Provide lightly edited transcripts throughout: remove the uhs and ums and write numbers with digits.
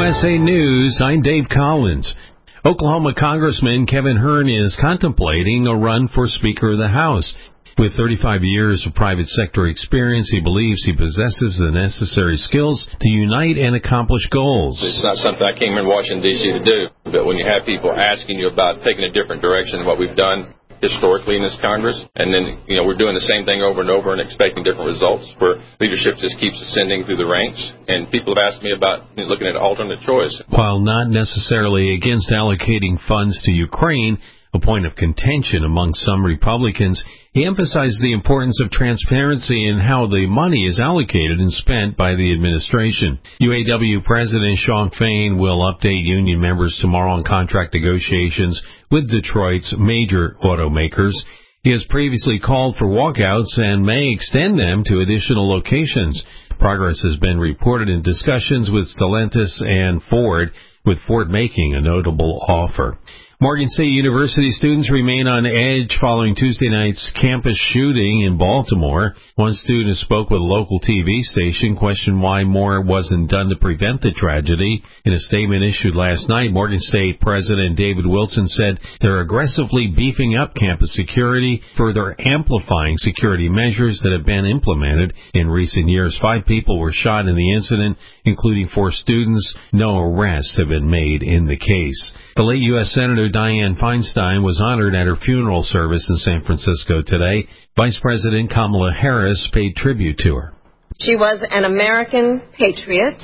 USA News, I'm Dave Collins. Oklahoma Congressman Kevin Hern is contemplating a run for Speaker of the House. With 35 years of private sector experience, he believes he possesses the necessary skills to unite and accomplish goals. It's not something I came in Washington, D.C. to do, but when you have people asking you about taking a different direction than what we've done historically in this Congress, and then, we're doing the same thing over and over and expecting different results, where leadership just keeps ascending through the ranks, and people have asked me about looking at alternate choice. While not necessarily against allocating funds to Ukraine, a point of contention among some Republicans, he emphasized the importance of transparency in how the money is allocated and spent by the administration. UAW President Shawn Fain will update union members tomorrow on contract negotiations with Detroit's major automakers. He has previously called for walkouts and may extend them to additional locations. Progress has been reported in discussions with Stellantis and Ford, with Ford making a notable offer. Morgan State University students remain on edge following Tuesday night's campus shooting in Baltimore. One student who spoke with a local TV station questioned why more wasn't done to prevent the tragedy. In a statement issued last night, Morgan State President David Wilson said they're aggressively beefing up campus security, further amplifying security measures that have been implemented in recent years. 5 people were shot in the incident, including 4 students. No arrests have been made in the case. The late U.S. Senator Dianne Feinstein was honored at her funeral service in San Francisco today. Vice President Kamala Harris paid tribute to her. She was an American patriot,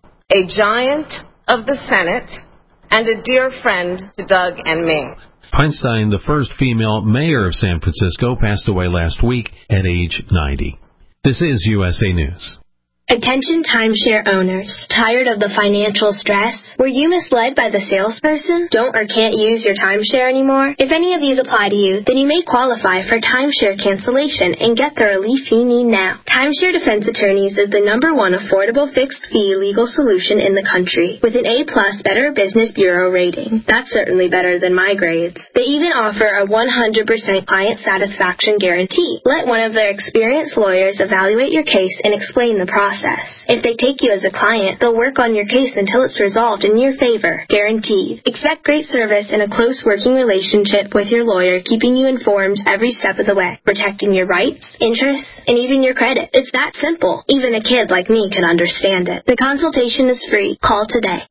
a giant of the Senate, and a dear friend to Doug and me. Feinstein, the first female mayor of San Francisco, passed away last week at age 90. This is USA News. Attention timeshare owners. Tired of the financial stress? Were you misled by the salesperson? Don't or can't use your timeshare anymore? If any of these apply to you, then you may qualify for timeshare cancellation and get the relief you need now. Timeshare Defense Attorneys is the #1 affordable fixed-fee legal solution in the country, with an A+ Better Business Bureau rating. That's certainly better than my grades. They even offer a 100% client satisfaction guarantee. Let one of their experienced lawyers evaluate your case and explain the process. If they take you as a client, they'll work on your case until it's resolved in your favor, guaranteed. Expect great service and a close working relationship with your lawyer, keeping you informed every step of the way, protecting your rights, interests, and even your credit. It's that simple. Even a kid like me can understand it. The consultation is free. Call today.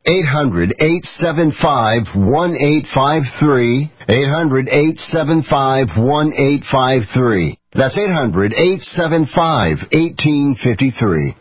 800-875-1853. 800-875-1853. That's 800-875-1853.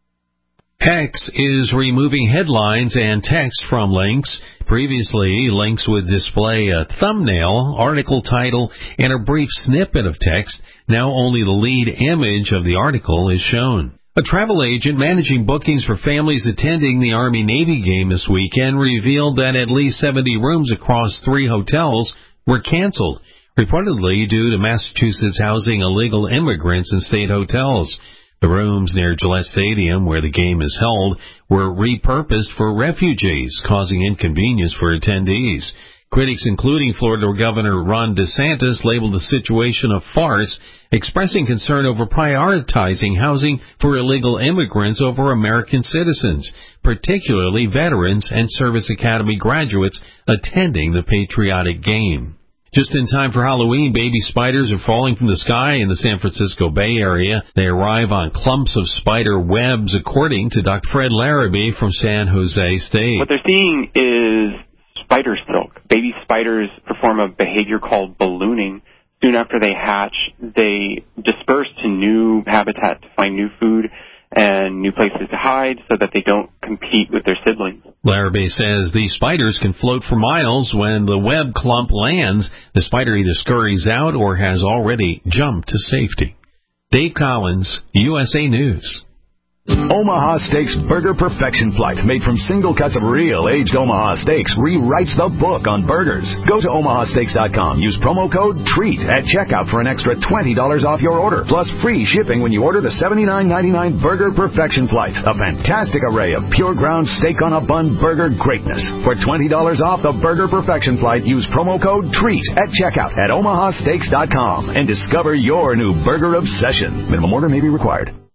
X is removing headlines and text from links. Previously, links would display a thumbnail, article title, and a brief snippet of text. Now only the lead image of the article is shown. A travel agent managing bookings for families attending the Army-Navy game this weekend revealed that at least 70 rooms across 3 hotels were canceled, reportedly due to Massachusetts housing illegal immigrants in state hotels. The rooms near Gillette Stadium, where the game is held, were repurposed for refugees, causing inconvenience for attendees. Critics, including Florida Governor Ron DeSantis, labeled the situation a farce, expressing concern over prioritizing housing for illegal immigrants over American citizens, particularly veterans and service academy graduates attending the patriotic game. Just in time for Halloween, baby spiders are falling from the sky in the San Francisco Bay Area. They arrive on clumps of spider webs, according to Dr. Fred Larrabee from San Jose State. What they're seeing is spider silk. Baby spiders perform a behavior called ballooning. Soon after they hatch, they disperse to new habitat to find new food and new places to hide so that they don't compete with their siblings. Larrabee says these spiders can float for miles. When the web clump lands, the spider either scurries out or has already jumped to safety. Dave Collins, USA News. Omaha Steaks Burger Perfection Flight, made from single cuts of real aged Omaha steaks, rewrites the book on burgers. Go to omahasteaks.com. Use promo code TREAT at checkout for an extra $20 off your order, plus free shipping when you order the $79.99 Burger Perfection Flight. A fantastic array of pure ground steak on a bun burger greatness. For $20 off the Burger Perfection Flight, use promo code TREAT at checkout at omahasteaks.com and discover your new burger obsession. Minimum order may be required.